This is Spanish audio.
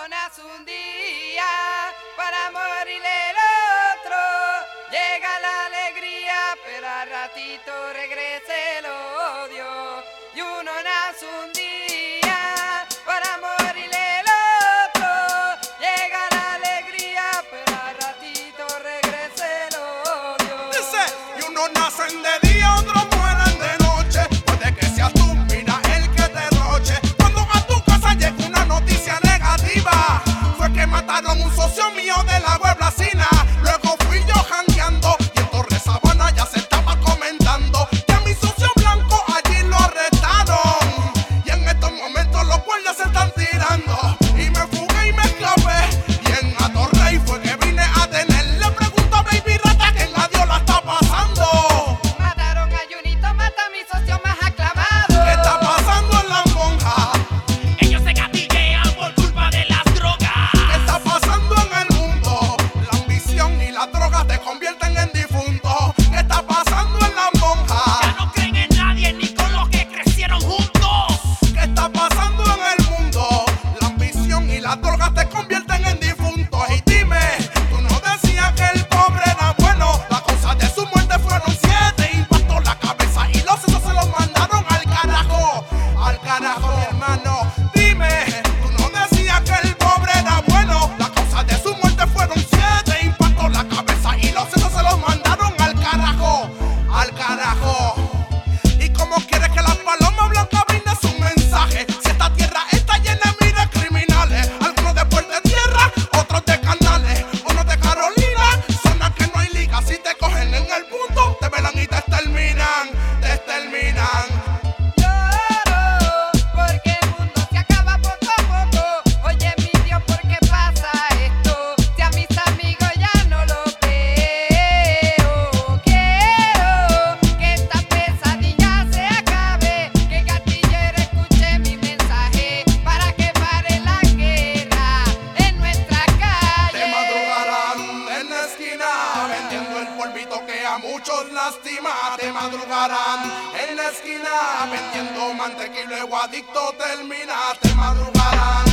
Uno nace un día para morir el otro. Llega la alegría, pero al ratito regresa el odio. Y uno nace un día para morir el otro. Llega la alegría, pero al ratito regresa el odio. Dice, y unos nacen de día, otros mueren de noche. Puede que seas tú, mira el que derroche. Cuando a tu casa llega una noticia negativa, fue que mataron un socio mío de la web Blasina. Luego fui yo jangueando y en Torre Sabana ya se estaba comentando que a mi socio blanco allí lo arrestaron. Y en estos momentos los guardias se están tirando. Y me fugué y me escapé. Y en Atorrey fue que vine a tener. Le pregunto a Baby Rata que en adiós la está pasando. Mataron a Junito, mata a mi socio más aclamado. ¿Qué está pasando en la monja? Ellos se gatillean por culpa de las drogas. ¿Qué está pasando en el mundo? La ambición y la droga te convierten en difunto. ¿Qué está pasando en la Ya monja? no creen en nadie ni con los que crecieron juntos. ¿Qué está pasando en el mundo? La ambición y la droga te convierten en difuntos. Y dime, tú no decías que el pobre era bueno. La causa de su muerte fueron 7 impactos la cabeza y los sesos se los mandaron al carajo. Al carajo, mi hermano. Dime, tú no decías que el pobre era bueno. La causa de su muerte fueron 7 impactos la cabeza y los sesos se los mandaron al carajo. Al carajo. ¿Y cómo quieres que la paloma blanca brinde su mensaje? Si esta tierra está llena de miles criminales, algunos de Puerto Tierra, otros de Canales, unos de Carolina, zona que no hay liga. Si te cogen en el punto, te velan y te exterminan, te exterminan. Lloro porque el mundo se acaba poco a poco. Oye mi Dios, ¿por qué pasa esto? Si a mis amigos ya no los veo. Quiero que esta pesadilla se acabe, que el gatillero escuche mi mensaje para que pare la guerra en nuestra Te calle. madrugarán en la esquina vendiendo el polvito que a muchos lastima. Te madrugarán en la esquina vendiendo mantequilla y luego adicto termina. Te madrugarán